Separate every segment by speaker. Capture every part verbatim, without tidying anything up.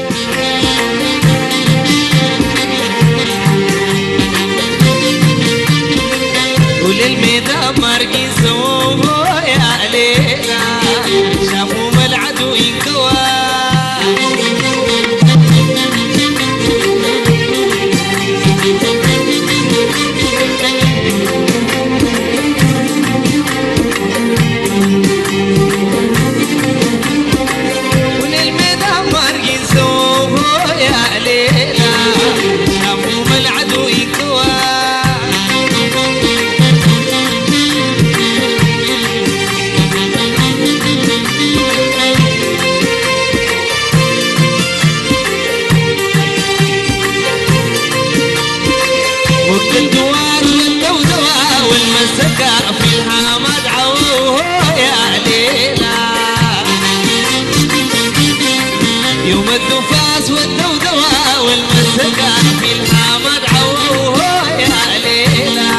Speaker 1: وللميدان مرقزوه يا ليلى شافوا ما العدو ينكوى وللميدان مرقزوه يا ليلى شافوا ما العدو ينكوى والمسكة في الحامد عووه يا ليلى يوم الدفاس والدودوة والمسكة في الحامد عووه يا ليلى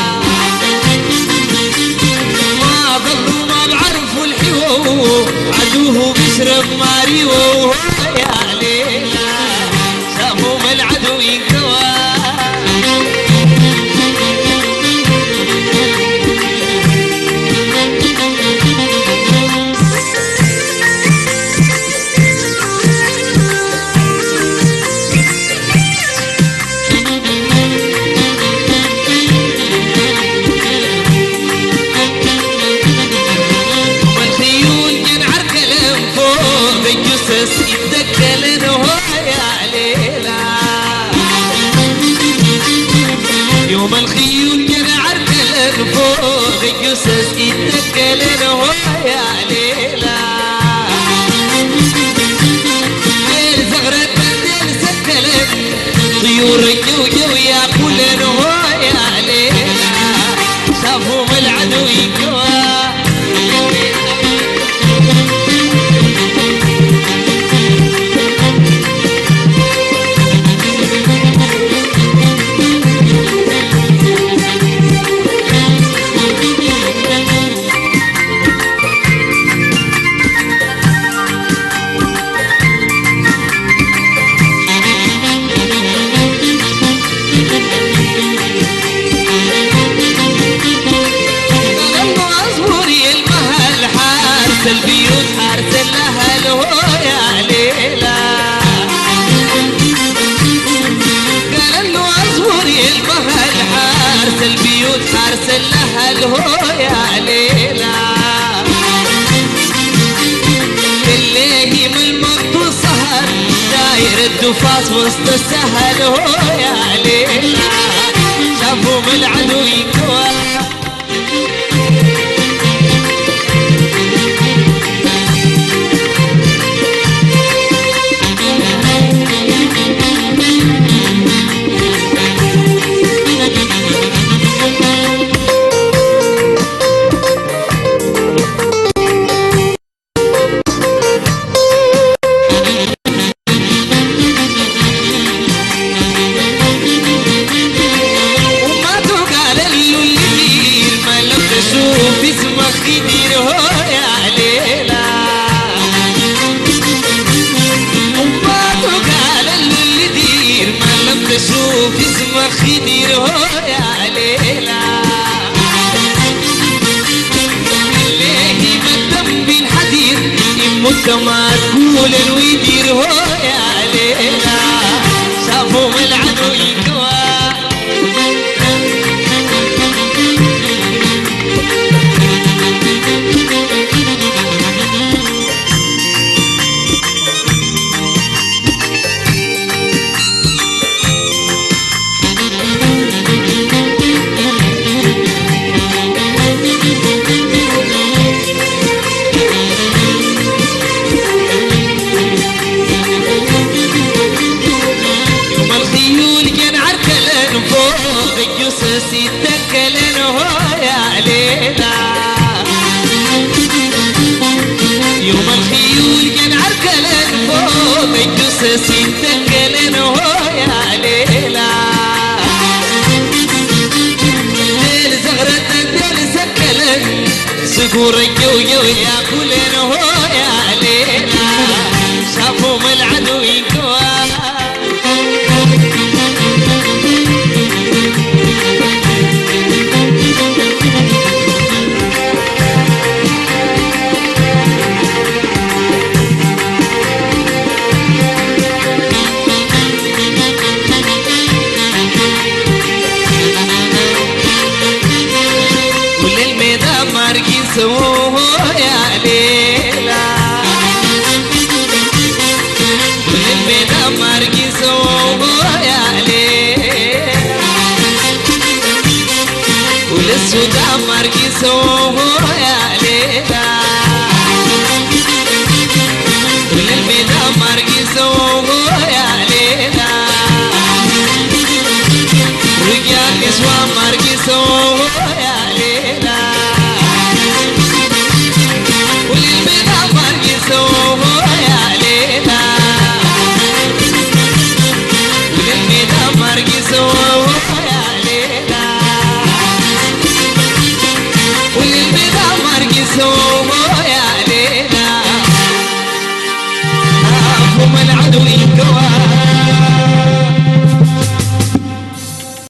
Speaker 1: ما ضلوا ما بعرفوا الحيوه عدوه بيشرب ماريوه يا ليلى شافوا ما العدو ينكوى يتدكلن هو يا ليلى يوم الخيول جنى عركلن فوق الجثث يتدكلن هو يا ليلى ليل زغرة بدل سكلن طيور الجو جو ياكلن هو يا ليلى شافوا من العدو يكوى البيوت حارس الاهل هو يا ليلى قال له اصبري المهل حارس البيوت حارس الاهل هو يا ليلى الليل من المنطو سهر داير الدفاس وسط السهل هو يا ليلى شافوا من العدو يكوى شوف اسمك خدير هو يا ليلى اللي مدم بالحديد يموت ما تقول الويدير هو يا ليلى شافوا من العدو يكوى يتدكلن هو يا ليلى يوم الخيول جن عركلن فوق الجثث يتدكلن هو يا ليلى ليل زغرة الليل سكلن صقور الجو جو ياكلن هو يا ليلى شافوا من العدو يكون سووا يا ليلى رجال نسوان مرقي سووا يا ليلى وللبيضة مرقي سووا يا ليلى وللبيضة مرقي سووا يا ليلى وللبيضة مرقي سووا يا ليلى هم العدو ينكوى